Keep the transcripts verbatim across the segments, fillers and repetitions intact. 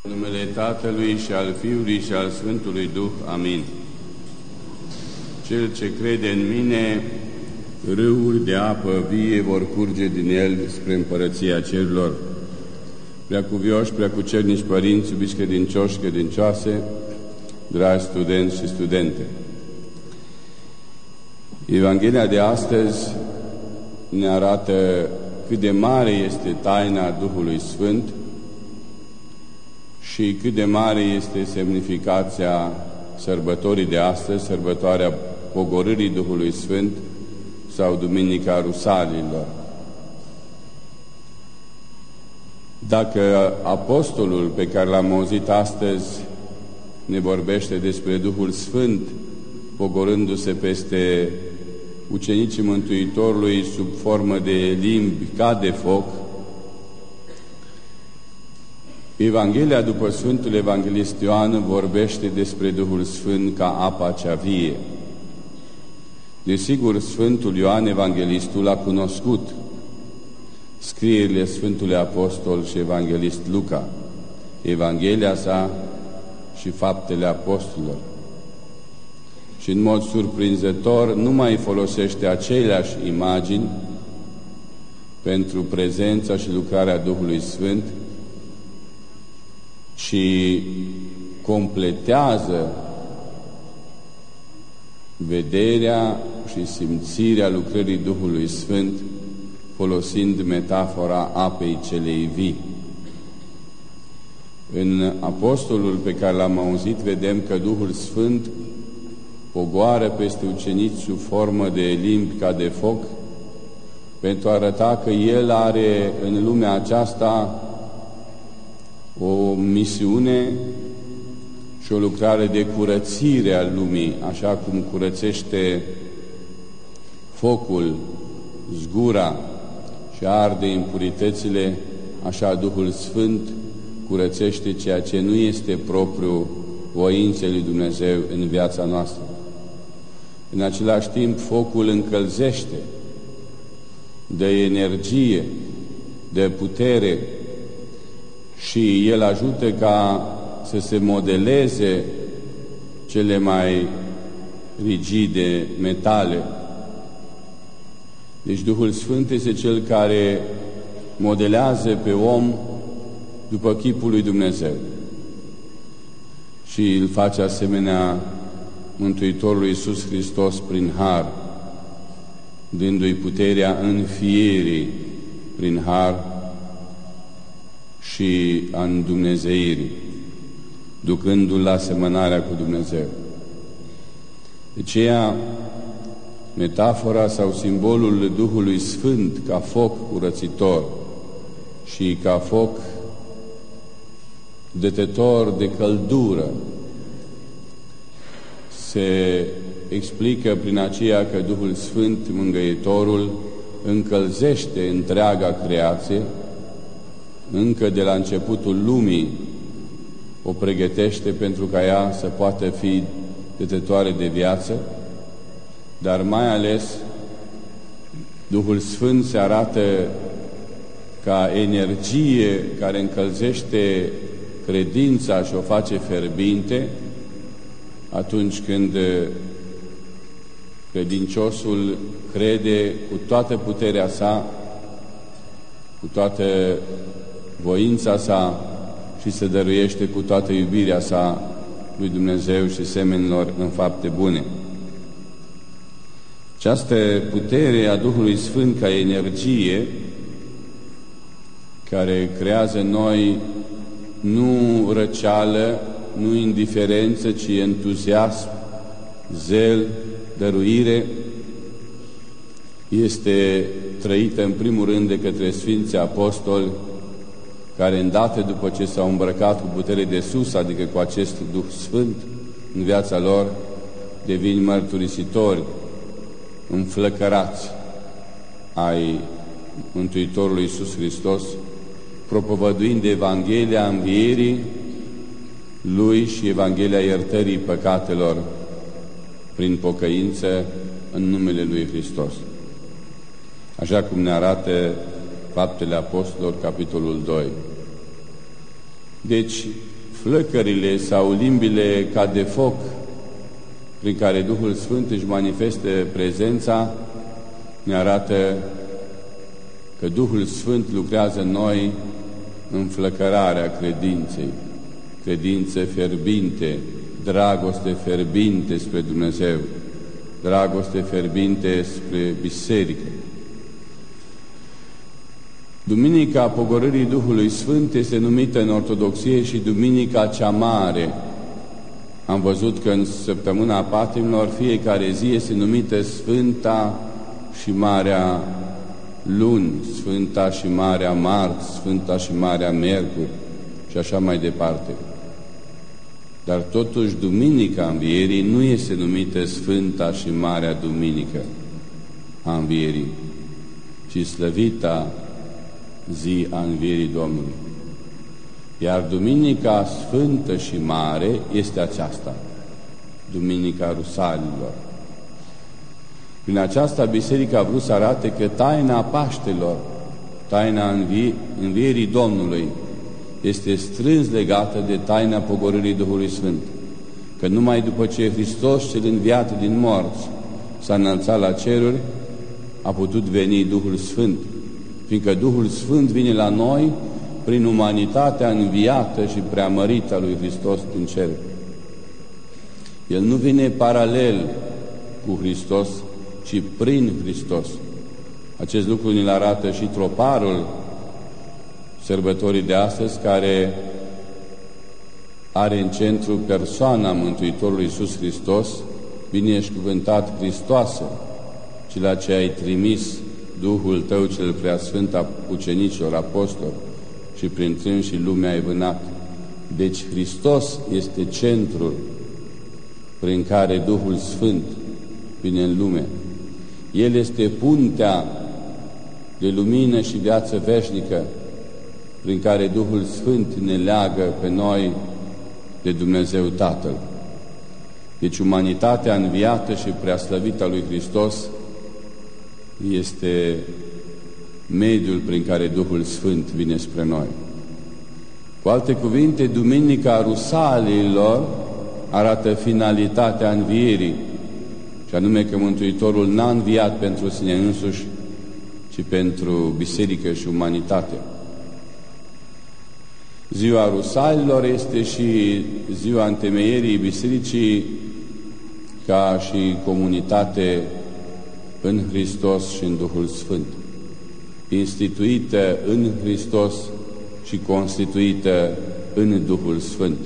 În numele Tatălui și al Fiului și al Sfântului Duh. Amin. Cel ce crede în mine, râuri de apă vie vor curge din el spre împărăția cerurilor. Preacuvioși, preacucernici părinți, iubiți credincioși, credincioase, dragi studenți și studente. Evanghelia de astăzi ne arată cât de mare este taina Duhului Sfânt și cât de mare este semnificația sărbătorii de astăzi, sărbătoarea pogorârii Duhului Sfânt sau Duminica Rusalilor. Dacă apostolul pe care l-am auzit astăzi ne vorbește despre Duhul Sfânt pogorându-se peste ucenicii Mântuitorului sub formă de limbi ca de foc, Evanghelia după Sfântul Evanghelist Ioan vorbește despre Duhul Sfânt ca apa cea vie. Desigur, Sfântul Ioan Evanghelistul a cunoscut scrierile Sfântului Apostol și Evanghelist Luca, Evanghelia sa și faptele apostolilor. Și în mod surprinzător nu mai folosește aceleași imagini pentru prezența și lucrarea Duhului Sfânt, ci completează vederea și simțirea lucrării Duhului Sfânt folosind metafora apei celei vii. În apostolul pe care l-am auzit vedem că Duhul Sfânt pogoară peste ucenici sub formă de limbi ca de foc pentru a arăta că El are în lumea aceasta o misiune și o lucrare de curățire a lumii, așa cum curățește focul, zgura și arde impuritățile, așa Duhul Sfânt curățește ceea ce nu este propriu voinței lui Dumnezeu în viața noastră. În același timp, focul încălzește, dă energie, dă putere și El ajută ca să se modeleze cele mai rigide metale. Deci Duhul Sfânt este Cel care modelează pe om după chipul lui Dumnezeu și îl face asemenea Mântuitorului Iisus Hristos prin har, dându-i puterea înfierii prin har și a îndumnezeirii, ducându-l la asemănarea cu Dumnezeu. De aceea, metafora sau simbolul Duhului Sfânt ca foc curățitor și ca foc dătător de căldură se explică prin aceea că Duhul Sfânt, Mângâietorul, încălzește întreaga creație, încă de la începutul lumii o pregătește pentru ca ea să poată fi dătătoare de viață, dar mai ales Duhul Sfânt se arată ca energie care încălzește credința și o face fierbinte atunci când credinciosul crede cu toată puterea sa, cu toată voința sa și se dăruiește cu toată iubirea sa lui Dumnezeu și semenilor în fapte bune. Această putere a Duhului Sfânt ca energie care creează în noi nu răceală, nu indiferență, ci entuziasm, zel, dăruire, este trăită în primul rând de către Sfinții Apostoli, care îndată după ce s-au îmbrăcat cu putere de sus, adică cu acest Duh Sfânt în viața lor, devin mărturisitori înflăcărați ai Mântuitorului Iisus Hristos, propovăduind Evanghelia învierii Lui și Evanghelia iertării păcatelor prin pocăință în numele Lui Hristos. Așa cum ne arată Faptele Apostolilor, capitolul doi. Deci, flăcările sau limbile ca de foc prin care Duhul Sfânt își manifeste prezența ne arată că Duhul Sfânt lucrează în noi în flăcărarea credinței, credințe fierbinte, dragoste fierbinte spre Dumnezeu, dragoste fierbinte spre biserică. Duminica Pogorârii Duhului Sfânt este numită în Ortodoxie și Duminica cea Mare. Am văzut că în Săptămâna Patimilor fiecare zi este numită Sfânta și Marea Luni, Sfânta și Marea Marți, Sfânta și Marea Miercuri și așa mai departe. Dar totuși Duminica Învierii nu este numită Sfânta și Marea Duminică a Învierii, ci slăvita zi a Învierii Domnului. Iar Duminica Sfântă și Mare este aceasta, Duminica Rusalilor. Prin aceasta Biserica a vrut să arate că taina Paștelor, taina învie, Învierii Domnului, este strâns legată de taina Pogorârii Duhului Sfânt. Că numai după ce Hristos, cel înviat din morți, s-a înălțat la ceruri, a putut veni Duhul Sfânt, fiindcă Duhul Sfânt vine la noi prin umanitatea înviată și preamărită a lui Hristos din cer. El nu vine paralel cu Hristos, ci prin Hristos. Acest lucru ne-l arată și troparul sărbătorii de astăzi, care are în centru persoana Mântuitorului Iisus Hristos, binecuvântat Hristoase, cel ce ai trimis Duhul Tău cel preasfânt a ucenicilor, apostoli, și prin și lumea ai vânat. Deci Hristos este centrul prin care Duhul Sfânt vine în lume. El este puntea de lumină și viață veșnică prin care Duhul Sfânt ne leagă pe noi de Dumnezeu Tatăl. Deci umanitatea înviată și preaslăvită a lui Hristos este mediul prin care Duhul Sfânt vine spre noi. Cu alte cuvinte, Duminica Rusalilor arată finalitatea învierii, și anume că Mântuitorul n-a înviat pentru sine însuși, ci pentru biserică și umanitate. Ziua Rusalilor este și ziua întemeierii bisericii ca și comunitate în Hristos și în Duhul Sfânt, instituită în Hristos și constituită în Duhul Sfânt.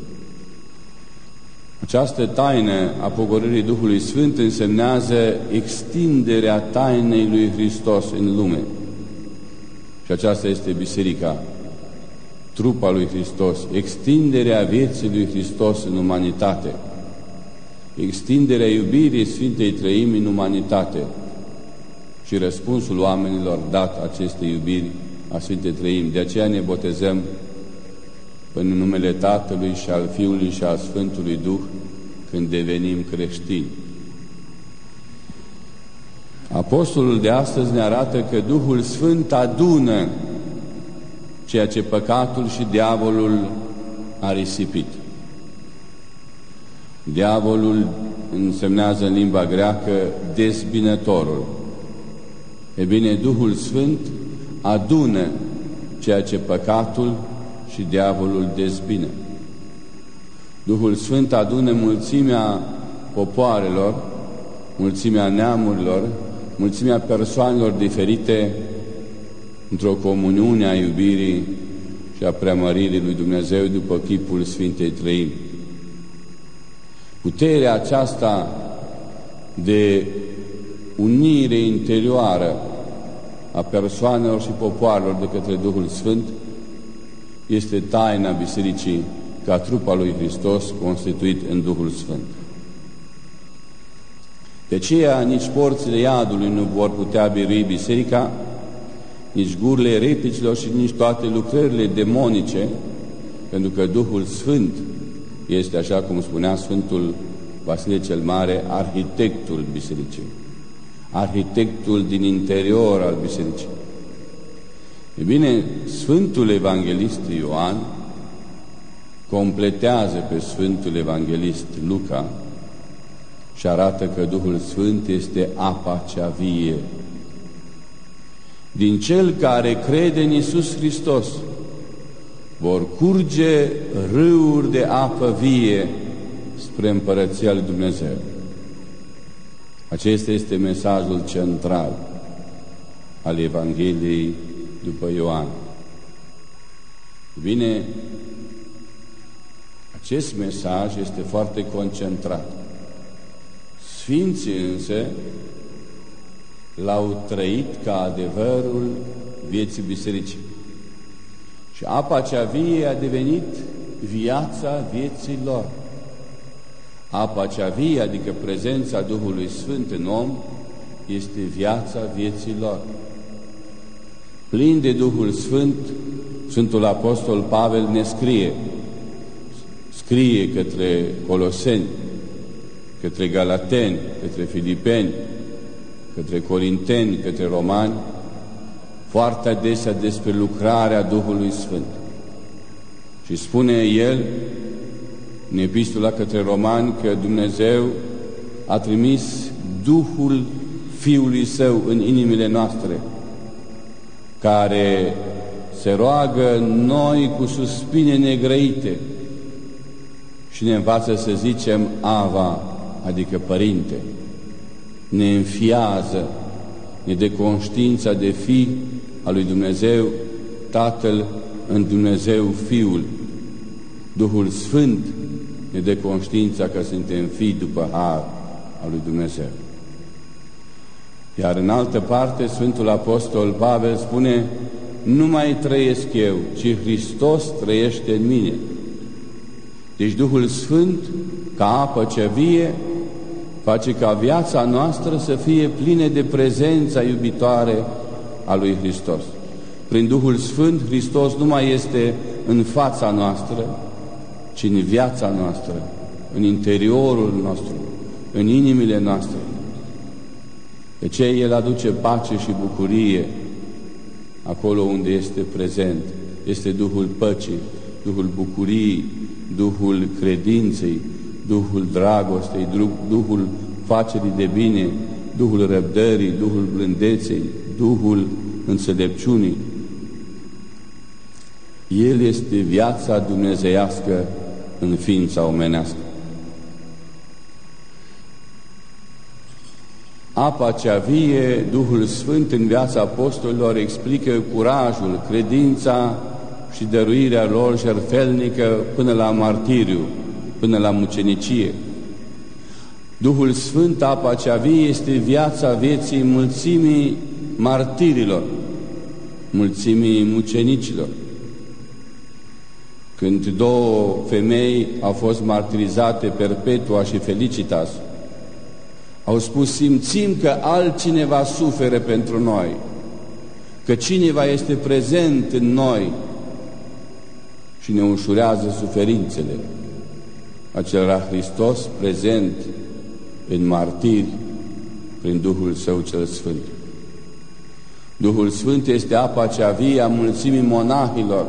Această taină a pogorârii Duhului Sfânt însemnează extinderea tainei lui Hristos în lume. Și aceasta este biserica, trupa lui Hristos, extinderea vieții lui Hristos în umanitate, extinderea iubirii Sfintei Treimi în umanitate și răspunsul oamenilor dat acestei iubiri a Sfintei Treimi. De aceea ne botezăm în numele Tatălui și al Fiului și al Sfântului Duh când devenim creștini. Apostolul de astăzi ne arată că Duhul Sfânt adună ceea ce păcatul și diavolul a risipit. Diavolul însemnează în limba greacă dezbinătorul. E bine, Duhul Sfânt adună ceea ce păcatul și diavolul dezbină. Duhul Sfânt adună mulțimea popoarelor, mulțimea neamurilor, mulțimea persoanelor diferite într-o comuniune a iubirii și a preamăririi lui Dumnezeu după chipul Sfintei Treimi. Puterea aceasta de unire interioară a persoanelor și popoarelor de către Duhul Sfânt este taina Bisericii ca trup al lui Hristos constituit în Duhul Sfânt. De aceea nici porțile iadului nu vor putea birui Biserica, nici gurile ereticilor și nici toate lucrările demonice, pentru că Duhul Sfânt este, așa cum spunea Sfântul Vasile cel Mare, arhitectul Bisericii, arhitectul din interior al Bisericii. E bine, Sfântul Evanghelist Ioan completează pe Sfântul Evanghelist Luca și arată că Duhul Sfânt este apa cea vie. Din cel care crede în Iisus Hristos vor curge râuri de apă vie spre Împărăția lui Dumnezeu. Acesta este mesajul central al Evangheliei după Ioan. Bine, acest mesaj este foarte concentrat. Sfinții însă l-au trăit ca adevărul vieții bisericii. Și apa cea vie a devenit viața vieții lor. Apa cea vie, adică prezența Duhului Sfânt în om, este viața vieții lor. Plin de Duhul Sfânt, Sfântul Apostol Pavel ne scrie, scrie către Coloseni, către Galateni, către Filipeni, către Corinteni, către Romani, foarte adesea despre lucrarea Duhului Sfânt. Și spune el, în epistola către Romani, că Dumnezeu a trimis Duhul Fiului Său în inimile noastre, care se roagă noi cu suspine negrăite și ne învață să zicem Ava, adică Părinte. Ne înfiază, ne dă conștiința de fi al lui Dumnezeu Tatăl în Dumnezeu Fiul. Duhul Sfânt ne dă conștiința că suntem fii după har al lui Dumnezeu. Iar în altă parte, Sfântul Apostol Pavel spune, nu mai trăiesc eu, ci Hristos trăiește în mine. Deci Duhul Sfânt, ca apă ce vie, face ca viața noastră să fie plină de prezența iubitoare a lui Hristos. Prin Duhul Sfânt, Hristos nu mai este în fața noastră, ci în viața noastră, în interiorul nostru, în inimile noastre. De ce El aduce pace și bucurie acolo unde este prezent? Este Duhul păcii, Duhul bucuriei, Duhul credinței, Duhul dragostei, Duhul facerii de bine, Duhul răbdării, Duhul blândeței, Duhul înțelepciunii. El este viața dumnezeiască în ființa omenească. Apa cea vie, Duhul Sfânt în viața apostolilor explică curajul, credința și dăruirea lor jertfelnică până la martiriu, până la mucenicie. Duhul Sfânt, apa cea vie, este viața vieții mulțimii martirilor, mulțimii mucenicilor. Când două femei au fost martirizate, Perpetua și Felicitas, au spus, simțim că altcineva suferă pentru noi, că cineva este prezent în noi și ne ușurează suferințele. Acela era Hristos prezent în martiri prin Duhul Său cel Sfânt. Duhul Sfânt este apa cea vie a mulțimii monahilor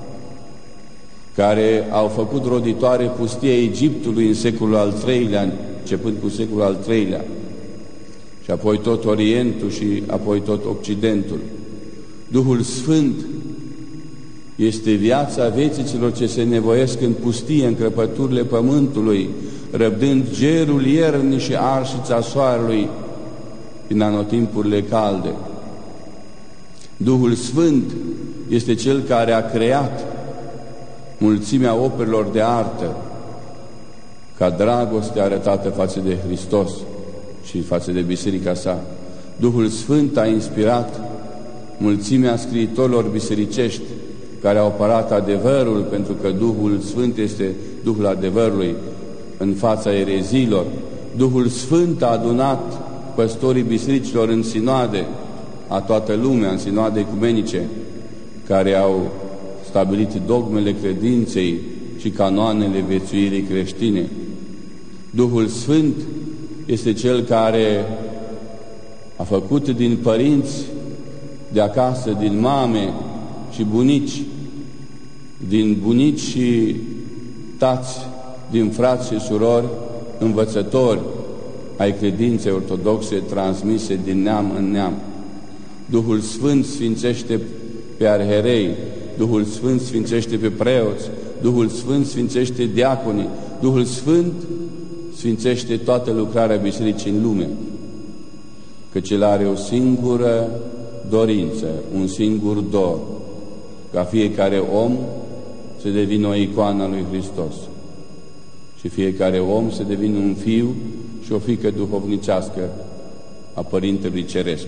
care au făcut roditoare pustia Egiptului în secolul al treilea, începând cu secolul al treilea, și apoi tot Orientul și apoi tot Occidentul. Duhul Sfânt este viața vieții celor ce se nevoiesc în pustie, în crăpăturile pământului, răbdând gerul iernii și arșița soarelui în anotimpurile calde. Duhul Sfânt este Cel care a creat mulțimea operelor de artă ca dragoste arătată față de Hristos și față de biserica sa. Duhul Sfânt a inspirat mulțimea scriitorilor bisericești care au apărat adevărul, pentru că Duhul Sfânt este Duhul adevărului în fața erezilor. Duhul Sfânt a adunat păstorii bisericilor în sinoade a toată lumea, în sinoade ecumenice, care au stabilit dogmele credinței și canoanele viețuirii creștine. Duhul Sfânt este Cel care a făcut din părinți de acasă, din mame și bunici, din bunici și stați din frați și surori, învățători ai credinței ortodoxe transmise din neam în neam. Duhul Sfânt sfințește pe arherei, Duhul Sfânt sfințește pe preoți, Duhul Sfânt sfințește diaconii, Duhul Sfânt sfințește toată lucrarea Bisericii în lume, căci El are o singură dorință, un singur dor, ca fiecare om să devină o icoană a lui Hristos și fiecare om să devină un fiu și o fiică duhovnicească a Părintelui Ceresc.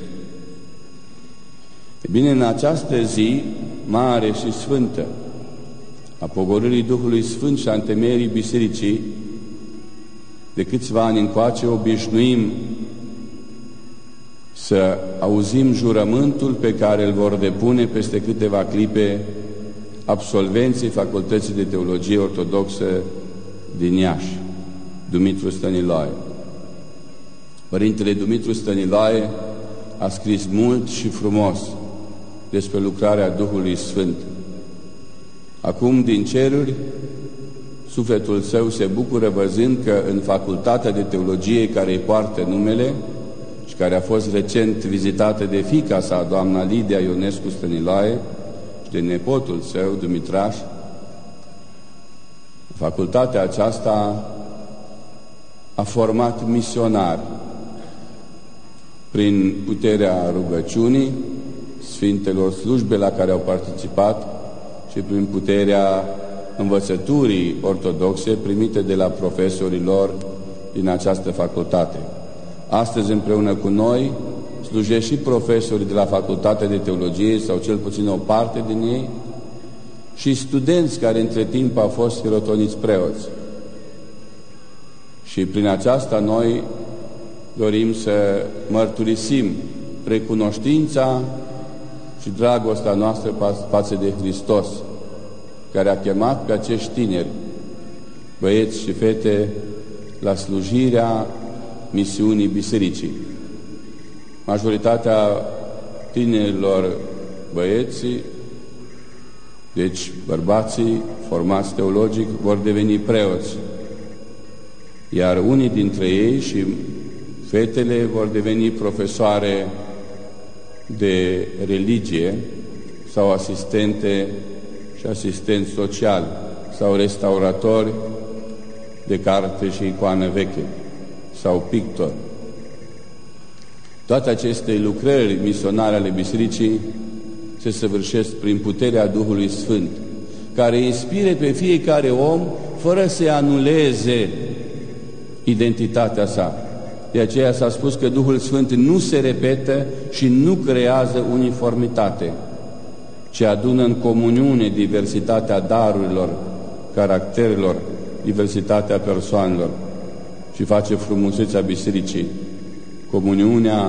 E bine, în această zi mare și sfântă a pogorârii Duhului Sfânt și a întemeierii Bisericii, de câțiva ani încoace obișnuim să auzim jurământul pe care îl vor depune peste câteva clipe absolvenții Facultății de Teologie Ortodoxă din Iași, Dumitru Stăniloae. Părintele Dumitru Stăniloae a scris mult și frumos despre lucrarea Duhului Sfânt. Acum, din ceruri, sufletul său se bucură văzând că în Facultatea de Teologie care îi poartă numele și care a fost recent vizitată de fiica sa, doamna Lidia Ionescu Stăniloae, și de nepotul său, Dumitraș, facultatea aceasta a format misionari prin puterea rugăciunii, Sfintelor slujbe la care au participat și prin puterea învățăturii ortodoxe primite de la profesorii lor din această facultate. Astăzi, împreună cu noi, slujesc și profesorii de la Facultatea de Teologie, sau cel puțin o parte din ei, și studenți care între timp au fost hirotoniți preoți. Și prin aceasta noi dorim să mărturisim recunoștința și dragostea noastră față de Hristos, care a chemat pe acești tineri, băieți și fete, la slujirea misiunii Bisericii. Majoritatea tinerilor băieții, deci bărbații formați teologic, vor deveni preoți, iar unii dintre ei și fetele vor deveni profesoare de religie sau asistente și asistenți sociali sau restauratori de carte și icoană veche sau pictori. Toate aceste lucrări misionare ale Bisericii se săvârșesc prin puterea Duhului Sfânt, care inspire pe fiecare om fără să anuleze identitatea sa. De aceea s-a spus că Duhul Sfânt nu se repetă și nu creează uniformitate, ci adună în comuniune diversitatea darurilor, caracterelor, diversitatea persoanelor și face frumusețea Bisericii, comuniunea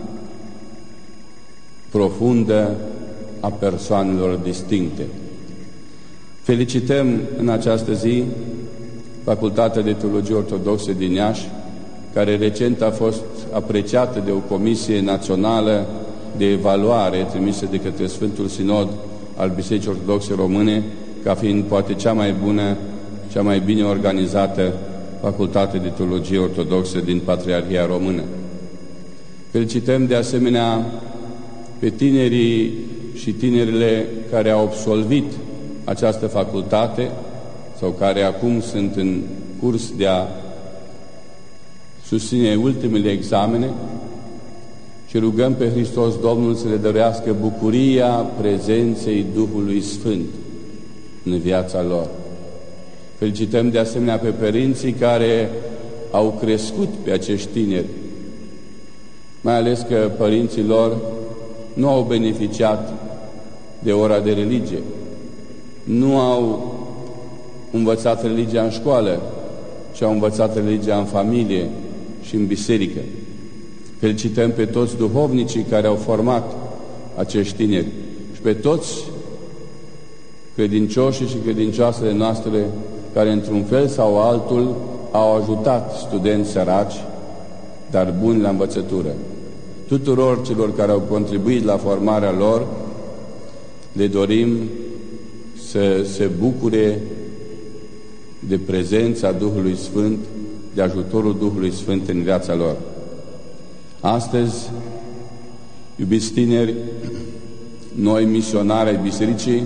profundă a persoanelor distincte. Felicităm în această zi Facultatea de Teologie Ortodoxă din Iași, care recent a fost apreciată de o comisie națională de evaluare trimisă de către Sfântul Sinod al Bisericii Ortodoxe Române, ca fiind poate cea mai bună, cea mai bine organizată Facultate de Teologie Ortodoxă din Patriarhia Română. Felicităm de asemenea pe tinerii și tinerile care au absolvit această facultate sau care acum sunt în curs de a susține ultimele examene și rugăm pe Hristos Domnul să le dăruiască bucuria prezenței Duhului Sfânt în viața lor. Felicităm de asemenea pe părinții care au crescut pe acești tineri, mai ales că părinții lor nu au beneficiat de ora de religie, nu au învățat religia în școală, ci au învățat religia în familie și în biserică. Felicităm pe toți duhovnicii care au format acești tineri și pe toți credincioșii și credincioasele noastre care într-un fel sau altul au ajutat studenți săraci, dar buni la învățătură. Tuturor celor care au contribuit la formarea lor le dorim să se bucure de prezența Duhului Sfânt, de ajutorul Duhului Sfânt în viața lor. Astăzi, iubiți tineri, noi misionari ai Bisericii,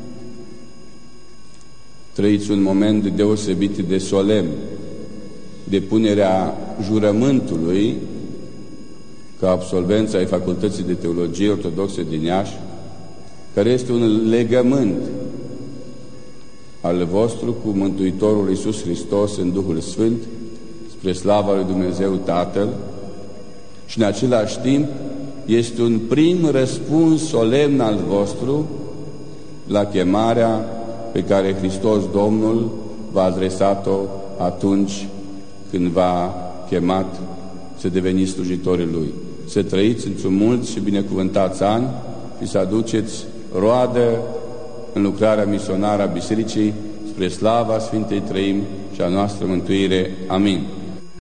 trăiți un moment deosebit de solemn, depunerea jurământului ca absolvență ai Facultății de Teologie Ortodoxe din Iași, care este un legământ al vostru cu Mântuitorul Iisus Hristos în Duhul Sfânt, spre slava lui Dumnezeu Tatăl, și în același timp este un prim răspuns solemn al vostru la chemarea pe care Hristos Domnul v-a adresat-o atunci când v-a chemat să deveniți slujitorii Lui. Să trăiți într-un mulți și binecuvântați ani și să aduceți roadă în lucrarea misionară a Bisericii spre slava Sfintei Trăimi și a noastră mântuire. Amin.